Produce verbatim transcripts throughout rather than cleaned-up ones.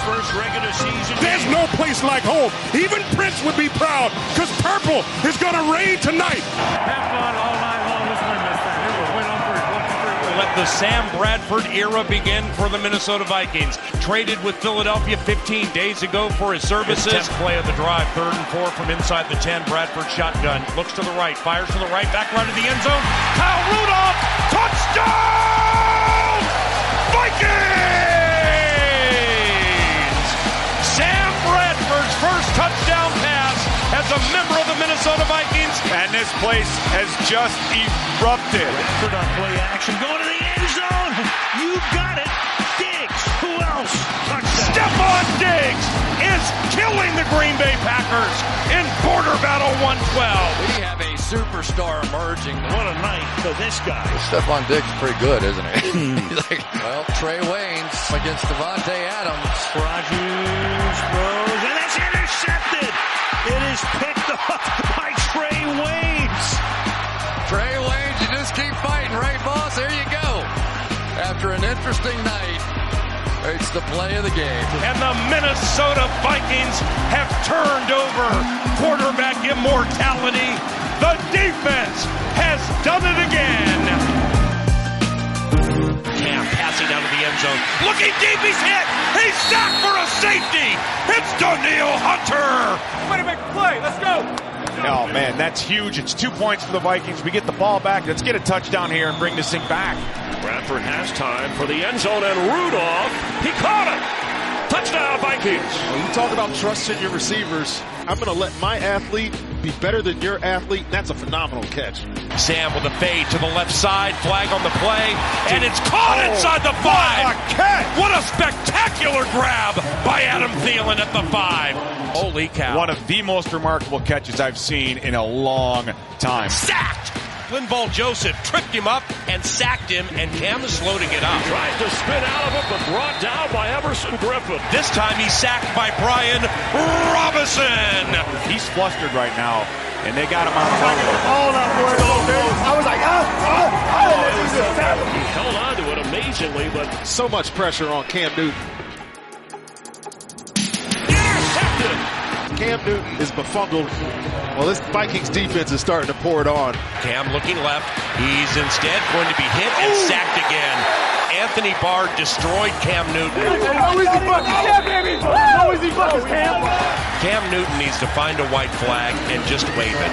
first regular season. There's no place like home. Even Prince would be proud because purple is going to reign tonight. Have fun all night long. Let's win this thing. Here we win on three. One, three. Let the Sam Bradford era begin for the Minnesota Vikings. Traded with Philadelphia fifteen days ago for his services. tenth play of the drive, third and four from inside the ten. Bradford shotgun, looks to the right, fires to the right, back right of the end zone. Kyle Rudolph, touchdown! Vikings! Sam Bradford's first touchdown pass as a member of the Minnesota Vikings. And this place has just erupted. Bradford on play action, going to the end zone. You got it. Diggs. Who else? Touchdown. Stephon Diggs is killing the Green Bay Packers in Border Battle one twelve. We have a superstar emerging. What a night for this guy. Stephon Diggs is pretty good, isn't he? He's like, well, Trey Waynes against Devontae Adams. Rodgers throws, and it's intercepted. It is picked up by Trey Waynes. Trey Waynes, you just keep fighting, right, boss? There you go. After an interesting night, it's the play of the game. And the Minnesota Vikings have turned over quarterback immortality. The defense has done it again. Cam passing down to the end zone. Looking deep, he's hit. He's sacked for a safety. It's Danielle Hunter. Way to make a play. Let's go. Oh, man, that's huge. It's two points for the Vikings. We get the ball back. Let's get a touchdown here and bring this thing back. Bradford has time for the end zone, and Rudolph, he caught it. Touchdown, Vikings. When you talk about trusting your receivers, I'm going to let my athlete be better than your athlete. That's a phenomenal catch. Sam with a fade to the left side, flag on the play, and it's caught oh, inside the five. What a catch! What a spectacular grab by Adam Thielen at the five. Holy cow. One of the most remarkable catches I've seen in a long time. Sacked! Linval Joseph tripped him up and sacked him, and Cam is slow to get up. Tried to spin out of it, but brought down by Everson Griffin. This time he's sacked by Brian Robinson. He's flustered right now, and they got him on the line. All up for it. I was like, ah, ah, ah. He held on to it amazingly, but So much pressure on Cam Newton. intercepted. Cam Newton is befuddled. Well, this Vikings defense is starting to pour it on. Cam looking left. He's instead going to be hit and sacked again. Anthony Barr destroyed Cam Newton. How is he fucking? Yeah, baby. How is he fucking, Cam? Cam Newton needs to find a white flag and just wave it.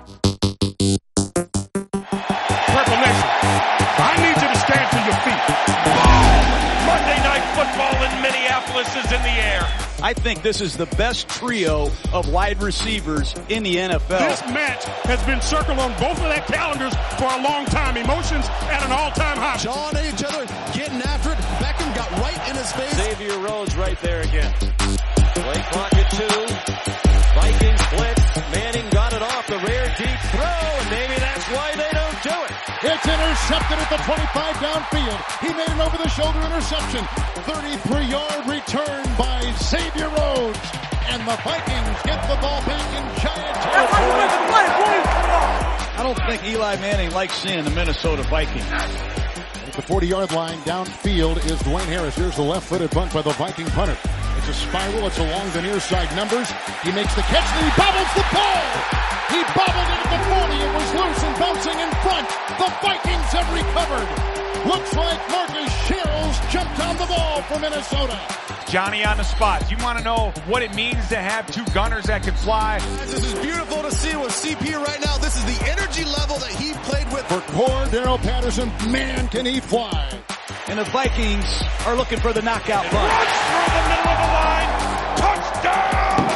Purple Nation, I need you to stand to your feet. Monday Night Football in Minneapolis is in the air. I think this is the best trio of wide receivers in the N F L. This match has been circled on both of their calendars for a long time. Emotions at an all-time high. Jawing at each other, getting after it. Beckham got right in his face. Xavier Rhodes right there again. Play clock at two. Vikings blitz. Manning got it off the rear deep throw, and maybe that's why they don't do it. It's intercepted at the twenty-five downfield. He made an over-the-shoulder interception. thirty-three yard return by Xavier Rhodes. And the Vikings get the ball back in giant territory. I don't think Eli Manning likes seeing the Minnesota Vikings. At the forty yard line downfield is Dwayne Harris. Here's the left-footed bunt by the Viking punter. It's a spiral. It's along the near side numbers. He makes the catch and he bobbles the ball. He bobbled it at the forty. It was loose and bouncing in front. The Vikings have recovered. Looks like Marcus Shields jumped on the ball for Minnesota. Johnny on the spot. You want to know what it means to have two gunners that can fly? This is beautiful to see with C P right now. This is the energy level that he played with. For Cordero Patterson, man, can he fly. And the Vikings are looking for the knockout bunt. Runs through the middle of the line. Touchdown,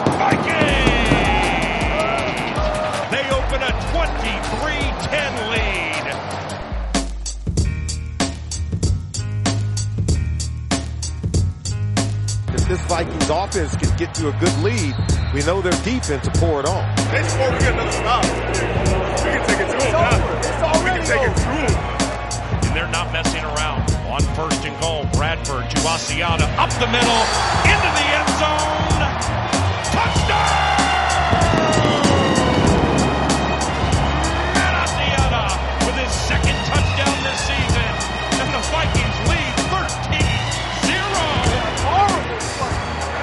Vikings! They open a twenty-three ten lead. If this Vikings offense can get to a good lead, we know their defense will pour it on. They scored, we get another stop. We can take it to them now. We can take it to them. And they're not messing around. On first and goal, Bradford to Asiata, up the middle, into the end zone. Touchdown! Matt Asiata with his second touchdown this season. And the Vikings lead thirteen zero.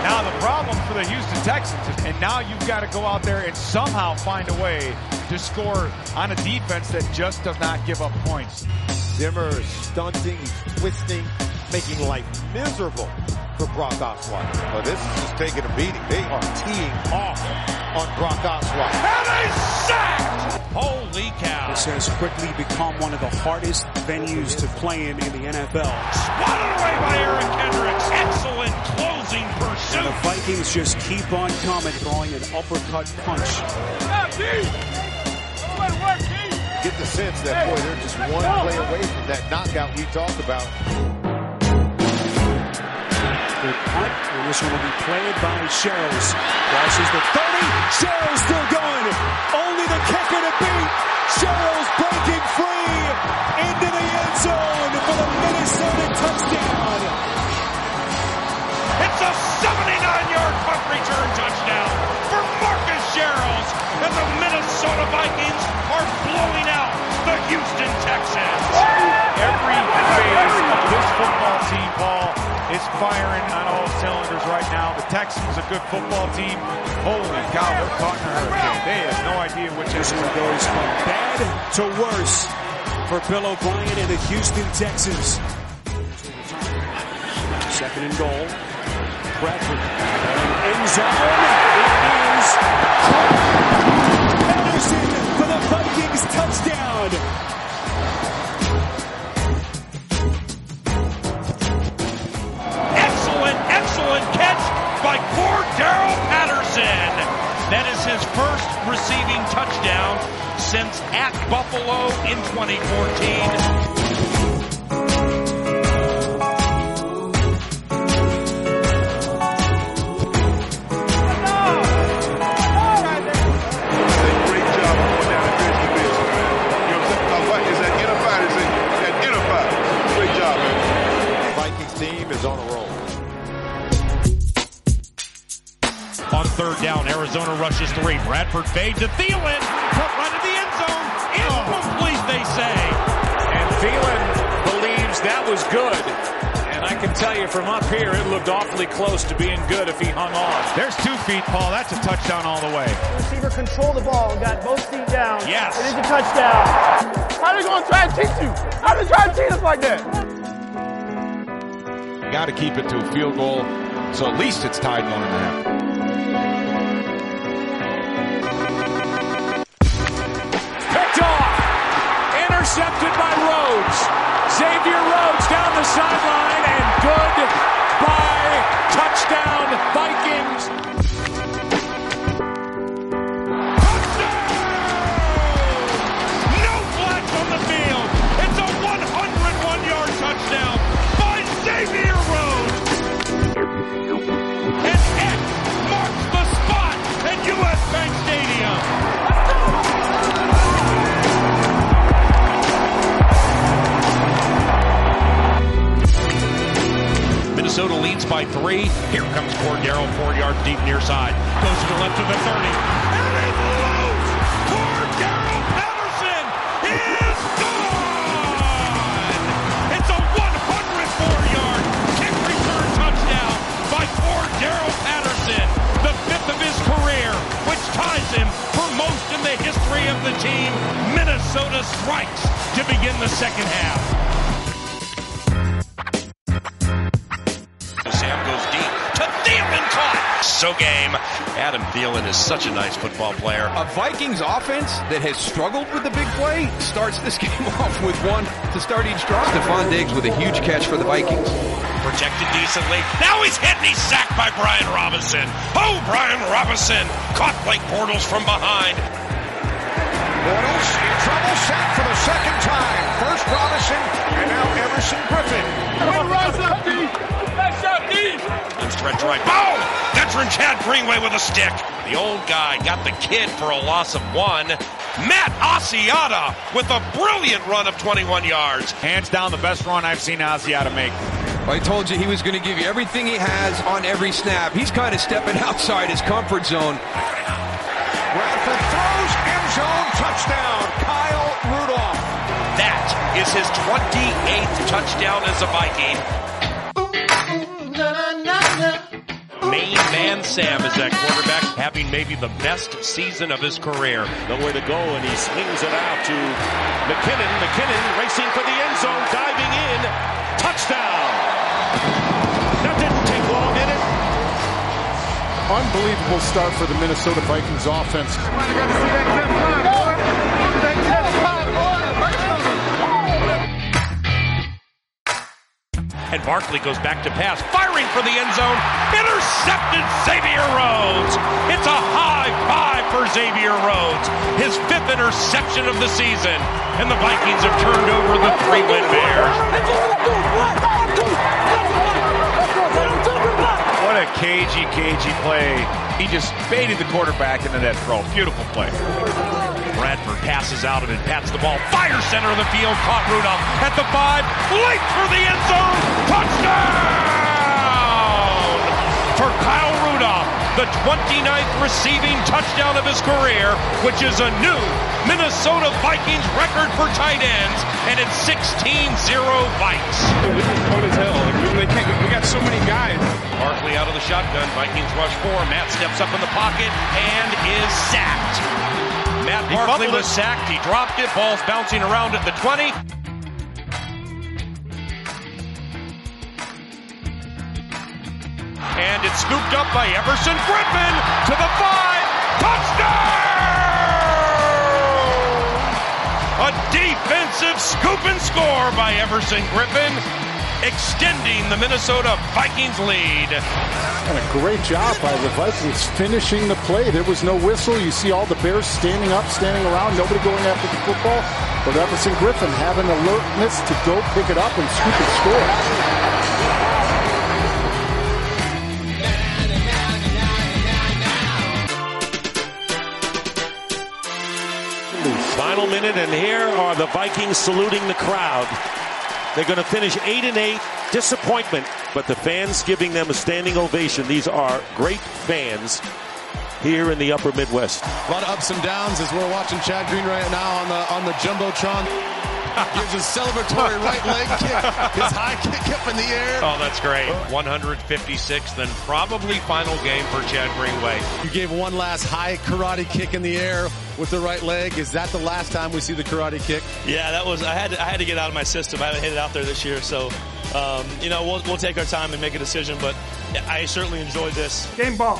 go out there and somehow find a way to score on a defense that just does not give up points. Zimmer is stunting, he's twisting, making life miserable for Brock Osweiler. But this is just taking a beating. They are teeing off on Brock Osweiler. And a sack! Holy cow. This has quickly become one of the hardest venues to play in in the N F L. Swatted away by Eric Kendricks. Excellent closing pursuit. And the Vikings just keep on coming, throwing an uppercut punch. Get the sense that, boy, they're just one play away from that knockout we talked about. Good punt, and this one will be played by Sherrills. Crosses the thirty. Sherrills still going. Only the kicker to beat. Sherrills breaking free into the end zone for the Minnesota touchdown. It's a seventy-nine yard punt return touchdown for Marcus Sherrills, and the Minnesota Vikings are blowing out the Houston Texans. Every phase of this football team, Paul, is firing on all cylinders right now. The Texans, a good football team. Holy cow, they're caught in a hurricane. They have no idea which This one goes from bad to worse for Bill O'Brien and the Houston Texans. Second and goal. Bradford. End zone. It is Patterson for the Vikings touchdown. Excellent, excellent catch by Cordarrelle Patterson. That is his first receiving touchdown since at Buffalo in twenty fourteen. On a roll. On third down, Arizona rushes three. Bradford fades to Thielen. Put right in the end zone. Incomplete, they say. And Thielen believes that was good. And I can tell you from up here, it looked awfully close to being good if he hung on. There's two feet, Paul. That's a touchdown all the way. The receiver controlled the ball and got both feet down. Yes. It is a touchdown. How are they going to try and cheat you? How are they trying to cheat us like that? Got to keep it to a field goal, so at least it's tied one and a half. Picked off, intercepted by Rhodes. Xavier Rhodes down the sideline, and goodbye, touchdown Vikings. No flags on the field. It's a one hundred one yard touchdown. Xavier Rhodes. And X marks the spot at U S Bank Stadium. Minnesota leads by three. Here comes Cordarrelle, four yards deep near side. Goes to the left of the thirty. And it loose! Cordarrelle Patterson is gone! It's a one hundred four yard kick return touchdown by Cordarrelle Patterson, the fifth of his career, which ties him for most in the history of the team. Minnesota strikes to begin the second half. Sam goes deep to Thielen, caught. So game. Adam Thielen is such a nice football player. A Vikings offense that has struggled with the big play starts this game off with one to start each drive. Stephon Diggs with a huge catch for the Vikings. Protected decently. Now he's hit and he's sacked by Brian Robinson. Oh, Brian Robinson caught Blake Bortles from behind. Bortles in trouble, sacked for the second time. First Robinson, and now Everson Griffin. Rise up, D! That's up, D! And stretch right. Boom! Veteran Chad Greenway with a stick. The old guy got the kid for a loss of one. Matt Asiata with a brilliant run of twenty-one yards. Hands down the best run I've seen Asiata make. I told you he was going to give you everything he has on every snap. He's kind of stepping outside his comfort zone. Bradford throws, end zone, touchdown, Kyle Rudolph. That is his twenty-eighth touchdown as a Viking. Main man Sam is that quarterback, having maybe the best season of his career. Nowhere to go, and he swings it out to McKinnon. McKinnon racing for the end zone, diving in. Touchdown! That didn't take long, did it? Unbelievable start for the Minnesota Vikings offense. And Barkley goes back to pass, firing for the end zone. Intercepted Xavier Rhodes. It's a high five for Xavier Rhodes. His fifth interception of the season. And the Vikings have turned over the three-win Bears. What a cagey, cagey play. He just baited the quarterback into that throw. Beautiful play. Bradford passes out of it, pats the ball, fires center of the field, caught Rudolph at the five, leap for the end zone, touchdown! For Kyle Rudolph, the twenty-ninth receiving touchdown of his career, which is a new Minnesota Vikings record for tight ends, and it's sixteen zero Vikes. This is cold as hell. Like, we, can't, we got so many guys. Barkley out of the shotgun, Vikings rush four, Matt steps up in the pocket and is sacked. Matt Barkley was sacked. He dropped it. Ball's bouncing around at the twenty. And it's scooped up by Everson Griffin to the five. Touchdown! A defensive scoop and score by Everson Griffin, extending the Minnesota Vikings lead. And a great job by the Vikings finishing the play. There was no whistle. You see all the Bears standing up, standing around, nobody going after the football. But Everson Griffin having alertness to go pick it up and scoop and score. Final minute, and here are the Vikings saluting the crowd. They're going to finish eight and eight. Disappointment, but the fans giving them a standing ovation. These are great fans here in the upper Midwest. A lot of ups and downs as we're watching Chad Green right now on the on the Jumbotron. Gives a celebratory right leg kick. His high kick up in the air. Oh, that's great. one hundred fifty-sixth and probably final game for Chad Greenway. You gave one last high karate kick in the air with the right leg. Is that the last time we see the karate kick? Yeah, that was. I had to, I had to get out of my system. I haven't hit it out there this year, so um, you know we'll we'll take our time and make a decision. But I certainly enjoyed this. Game ball.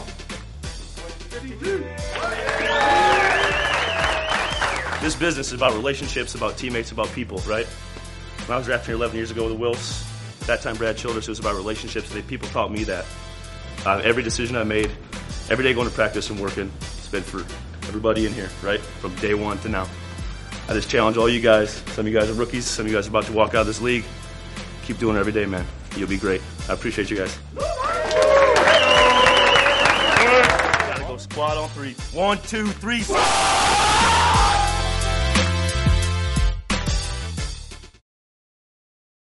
This business is about relationships, about teammates, about people, right? When I was drafted here eleven years ago with the Wilfs, that time Brad Childress, it was about relationships. They, people taught me that. Uh, every decision I made, every day going to practice and working, it's been for everybody in here, right? From day one to now. I just challenge all you guys. Some of you guys are rookies. Some of you guys are about to walk out of this league. Keep doing it every day, man. You'll be great. I appreciate you guys. Gotta go squad on three. One, two, three.